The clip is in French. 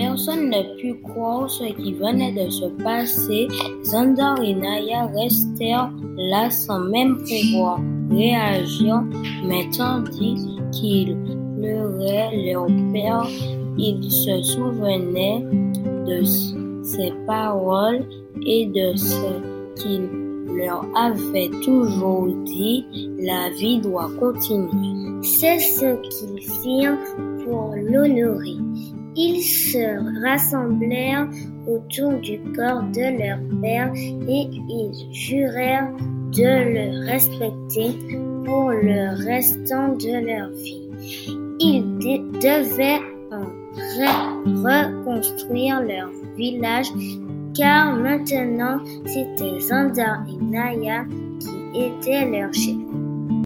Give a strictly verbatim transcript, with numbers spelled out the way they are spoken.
Personne ne put croire ce qui venait de se passer. Xandar et Naya restèrent là sans même pouvoir réagir, mais tandis qu'ils pleuraient leur père, ils se souvenaient de ses paroles et de ce qu'il leur avait toujours dit: la vie doit continuer. C'est ce qu'ils firent pour l'honorer. Ils se rassemblèrent autour du corps de leur père et ils jurèrent de le respecter pour le restant de leur vie. Ils de- devaient en re- reconstruire leur village car maintenant c'était Xandar et Naya qui étaient leurs chefs.